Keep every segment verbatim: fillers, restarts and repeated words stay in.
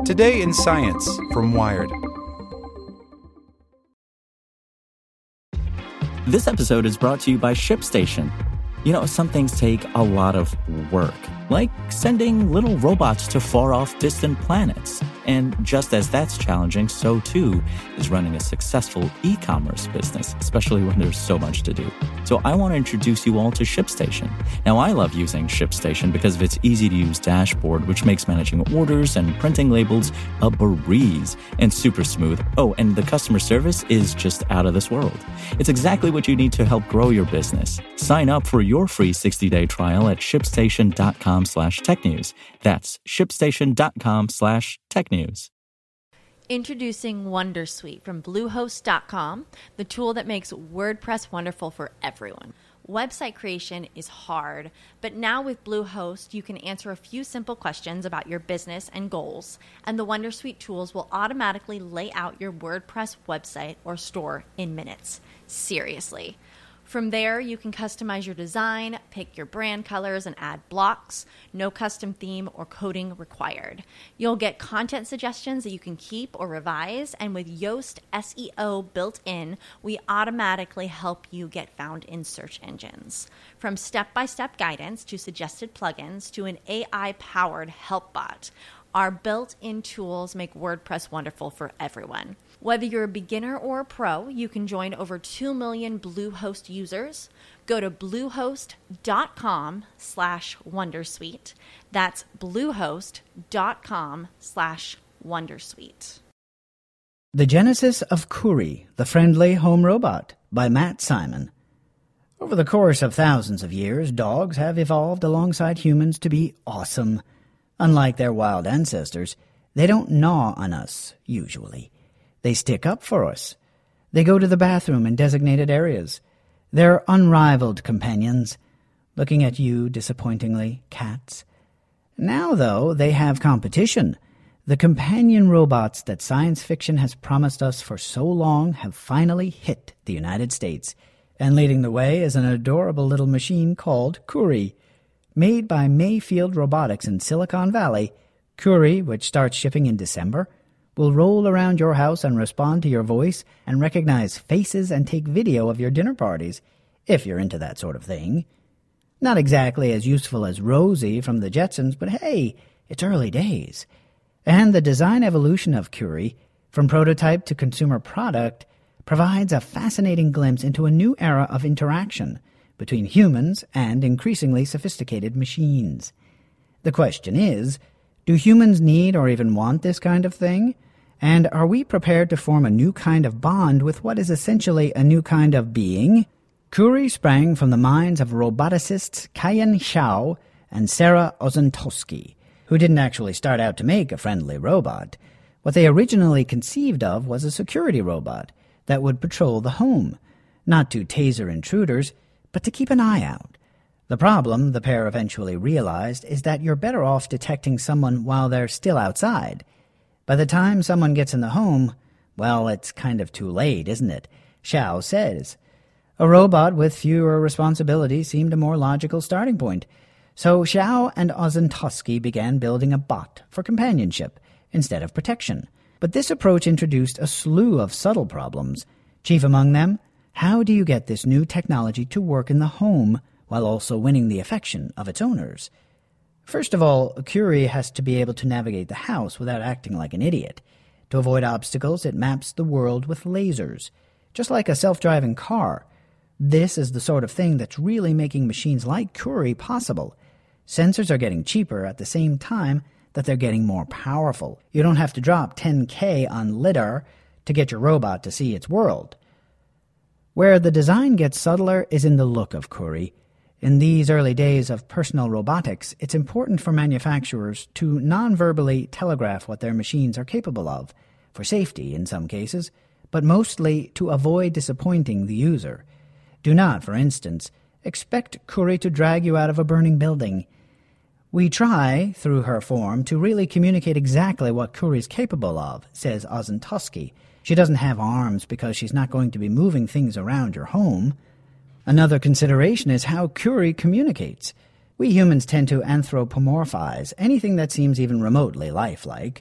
Today in Science from Wired. This episode is brought to you by ShipStation. You know, some things take a lot of work, like sending little robots to far-off distant planets. And just as that's challenging, so too is running a successful e-commerce business, especially when there's so much to do. So I want to introduce you all to ShipStation. Now, I love using ShipStation because of its easy-to-use dashboard, which makes managing orders and printing labels a breeze and super smooth. Oh, and the customer service is just out of this world. It's exactly what you need to help grow your business. Sign up for your free sixty-day trial at shipstation.com slash technews. That's shipstation.com slash technews. Introducing Wondersuite from Bluehost dot com, the tool that makes WordPress wonderful for everyone. Website creation is hard, but now with Bluehost, you can answer a few simple questions about your business and goals, and the Wondersuite tools will automatically lay out your WordPress website or store in minutes. Seriously. From there, you can customize your design, pick your brand colors, and add blocks. No custom theme or coding required. You'll get content suggestions that you can keep or revise, and with Yoast S E O built in, we automatically help you get found in search engines. From step-by-step guidance to suggested plugins to an A I-powered help bot, our built-in tools make WordPress wonderful for everyone. Whether you're a beginner or a pro, you can join over two million Bluehost users. Go to bluehost.com slash wondersuite. That's bluehost.com slash wondersuite. The Genesis of Kuri, the Friendly Home Robot, by Matt Simon. Over the course of thousands of years, dogs have evolved alongside humans to be awesome. Unlike their wild ancestors, they don't gnaw on us, usually. They stick up for us. They go to the bathroom in designated areas. They're unrivaled companions. Looking at you disappointingly, cats. Now, though, they have competition. The companion robots that science fiction has promised us for so long have finally hit the United States. And leading the way is an adorable little machine called Kuri. Made by Mayfield Robotics in Silicon Valley, Kuri, which starts shipping in December, will roll around your house and respond to your voice and recognize faces and take video of your dinner parties, if you're into that sort of thing. Not exactly as useful as Rosie from the Jetsons, but hey, it's early days. And the design evolution of Kuri, from prototype to consumer product, provides a fascinating glimpse into a new era of interaction between humans and increasingly sophisticated machines. The question is, do humans need or even want this kind of thing? And are we prepared to form a new kind of bond with what is essentially a new kind of being? Kuri sprang from the minds of roboticists Kai-Yen Hsiao and Sarah Ozentowski, who didn't actually start out to make a friendly robot. What they originally conceived of was a security robot that would patrol the home, not to taser intruders, but to keep an eye out. The problem, the pair eventually realized, is that you're better off detecting someone while they're still outside. By the time someone gets in the home, well, it's kind of too late, isn't it? Hsiao says. A robot with fewer responsibilities seemed a more logical starting point. So Hsiao and Ozentowski began building a bot for companionship instead of protection. But this approach introduced a slew of subtle problems. Chief among them, how do you get this new technology to work in the home while also winning the affection of its owners? First of all, Kuri has to be able to navigate the house without acting like an idiot. To avoid obstacles, it maps the world with lasers, just like a self-driving car. This is the sort of thing that's really making machines like Kuri possible. Sensors are getting cheaper at the same time that they're getting more powerful. You don't have to drop ten K on LiDAR to get your robot to see its world. Where the design gets subtler is in the look of Kuri. In these early days of personal robotics, it's important for manufacturers to non-verbally telegraph what their machines are capable of, for safety in some cases, but mostly to avoid disappointing the user. Do not, for instance, expect Kuri to drag you out of a burning building. We try, through her form, to really communicate exactly what Kuri is capable of, says Ozentowski. She doesn't have arms because she's not going to be moving things around your home. Another consideration is how Kuri communicates. We humans tend to anthropomorphize anything that seems even remotely lifelike.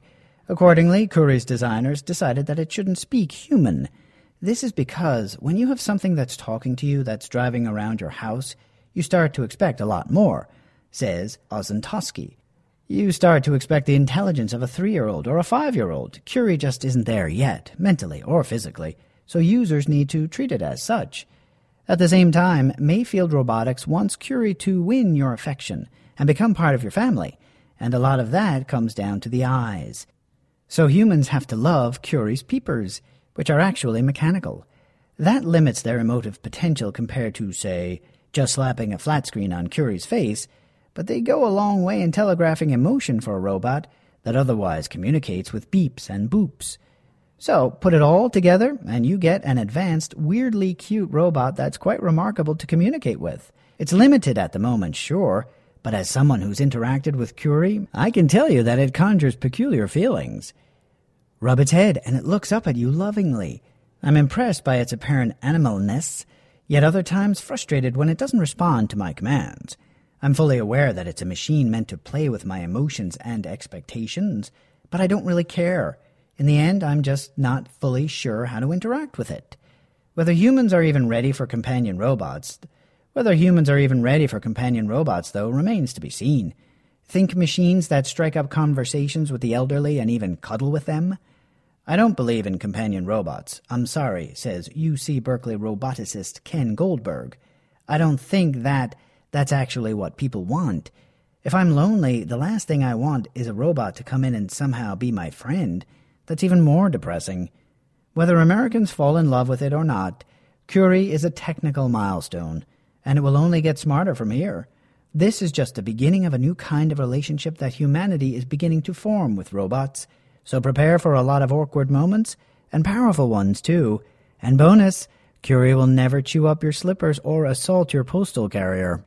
Accordingly, Curry's designers decided that it shouldn't speak human. This is because when you have something that's talking to you that's driving around your house, you start to expect a lot more, says Ozentowski. You start to expect the intelligence of a three-year-old or a five-year-old. Curie just isn't there yet, mentally or physically, so users need to treat it as such. At the same time, Mayfield Robotics wants Curie to win your affection and become part of your family, and a lot of that comes down to the eyes. So humans have to love Curie's peepers, which are actually mechanical. That limits their emotive potential compared to, say, just slapping a flat screen on Curie's face, but they go a long way in telegraphing emotion for a robot that otherwise communicates with beeps and boops. So, put it all together, and you get an advanced, weirdly cute robot that's quite remarkable to communicate with. It's limited at the moment, sure, but as someone who's interacted with Curie, I can tell you that it conjures peculiar feelings. Rub its head, and it looks up at you lovingly. I'm impressed by its apparent animalness, yet other times frustrated when it doesn't respond to my commands. I'm fully aware that it's a machine meant to play with my emotions and expectations, but I don't really care. In the end, I'm just not fully sure how to interact with it. Whether humans are even ready for companion robots, whether humans are even ready for companion robots, though, remains to be seen. Think machines that strike up conversations with the elderly and even cuddle with them? I don't believe in companion robots. I'm sorry, says U C Berkeley roboticist Ken Goldberg. I don't think that that's actually what people want. If I'm lonely, the last thing I want is a robot to come in and somehow be my friend. That's even more depressing. Whether Americans fall in love with it or not, Curie is a technical milestone, and it will only get smarter from here. This is just the beginning of a new kind of relationship that humanity is beginning to form with robots. So prepare for a lot of awkward moments, and powerful ones too. And bonus, Curie will never chew up your slippers or assault your postal carrier.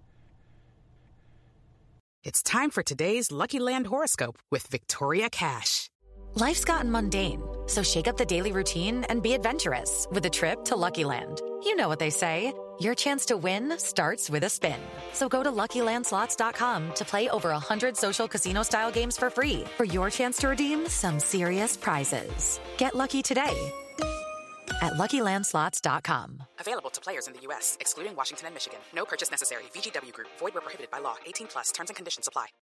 It's time for today's Lucky Land horoscope with Victoria Cash. Life's gotten mundane, so shake up the daily routine and be adventurous with a trip to Lucky Land. You know what they say, your chance to win starts with a spin. So go to Lucky Land Slots dot com to play over one hundred social casino-style games for free for your chance to redeem some serious prizes. Get lucky today at Lucky Land Slots dot com. Available to players in the U S, excluding Washington and Michigan. No purchase necessary. V G W Group. Void where prohibited by law. eighteen plus. Terms and conditions apply.